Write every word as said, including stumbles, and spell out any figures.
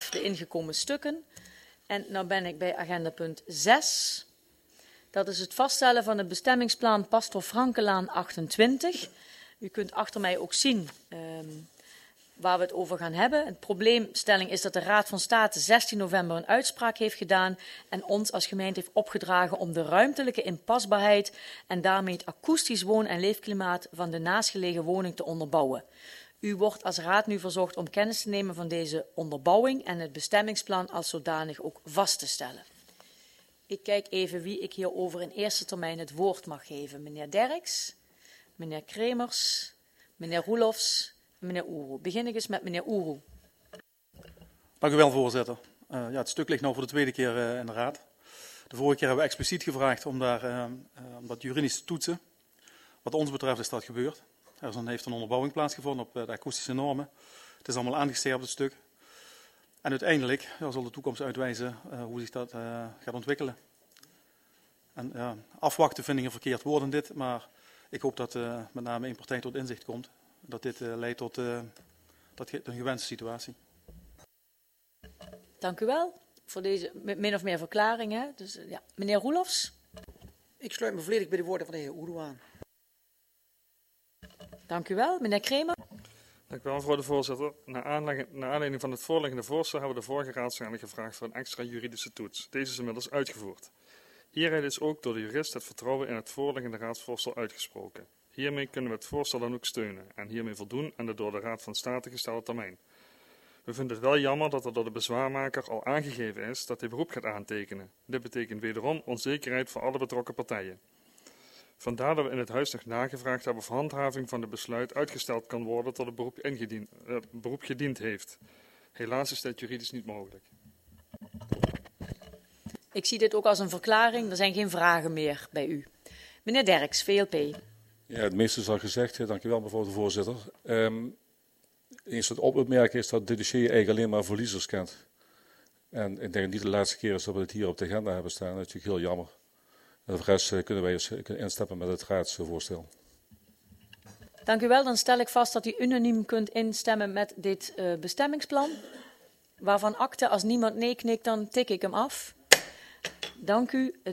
de ingekomen stukken. En nu ben ik bij agenda punt zes. Dat is het vaststellen van het bestemmingsplan Pastor Frankelaan achtentwintig. U kunt achter mij ook zien um, waar we het over gaan hebben. Het probleemstelling is dat de Raad van State zestien november een uitspraak heeft gedaan en ons als gemeente heeft opgedragen om de ruimtelijke inpasbaarheid en daarmee het akoestisch woon- en leefklimaat van de naastgelegen woning te onderbouwen. U wordt als raad nu verzocht om kennis te nemen van deze onderbouwing en het bestemmingsplan als zodanig ook vast te stellen. Ik kijk even wie ik hierover in eerste termijn het woord mag geven. Meneer Derks, meneer Kremers, meneer Roelofs en meneer Oeroe. Begin ik eens met meneer Oeroe. Dank u wel, voorzitter. Uh, ja, het stuk ligt nu voor de tweede keer uh, in de raad. De vorige keer hebben we expliciet gevraagd om, daar, uh, uh, om dat juridisch te toetsen. Wat ons betreft is dat gebeurd. Er heeft een onderbouwing plaatsgevonden op uh, de akoestische normen. Het is allemaal aangesterpt, het stuk. En uiteindelijk ja, zal de toekomst uitwijzen uh, hoe zich dat uh, gaat ontwikkelen. En uh, afwachten vind ik een verkeerd woord in dit, maar ik hoop dat uh, met name één partij tot inzicht komt. Dat dit uh, leidt tot uh, dat ge- een gewenste situatie. Dank u wel voor deze min of meer verklaring. Hè? Dus, uh, ja. Meneer Roelofs. Ik sluit me volledig bij de woorden van de heer Oeroe aan. Dank u wel. Meneer Kremer. Dank u wel, mevrouw de voorzitter. Naar aanleiding, naar aanleiding van het voorliggende voorstel hebben we de vorige raadsvergadering gevraagd voor een extra juridische toets. Deze is inmiddels uitgevoerd. Hieruit is ook door de jurist het vertrouwen in het voorliggende raadsvoorstel uitgesproken. Hiermee kunnen we het voorstel dan ook steunen en hiermee voldoen aan de door de Raad van State gestelde termijn. We vinden het wel jammer dat er door de bezwaarmaker al aangegeven is dat hij beroep gaat aantekenen. Dit betekent wederom onzekerheid voor alle betrokken partijen. Vandaar dat we in het huis nog nagevraagd hebben of handhaving van het besluit uitgesteld kan worden tot het beroep, ingediend, uh, beroep gediend heeft. Helaas is dit juridisch niet mogelijk. Ik zie dit ook als een verklaring. Er zijn geen vragen meer bij u. Meneer Derks, V L P. Ja, het meeste is al gezegd. Dank u wel, mevrouw de voorzitter. Um, Eerst wat op opmerken is dat dit dossier eigenlijk alleen maar verliezers kent. En ik denk niet de laatste keer is dat we het hier op de agenda hebben staan. Dat is natuurlijk heel jammer. En voor de rest kunnen wij eens instappen met het raadsvoorstel. Dank u wel. Dan stel ik vast dat u unaniem kunt instemmen met dit uh, bestemmingsplan. Waarvan akte, als niemand nee knikt, dan tik ik hem af. Dank u.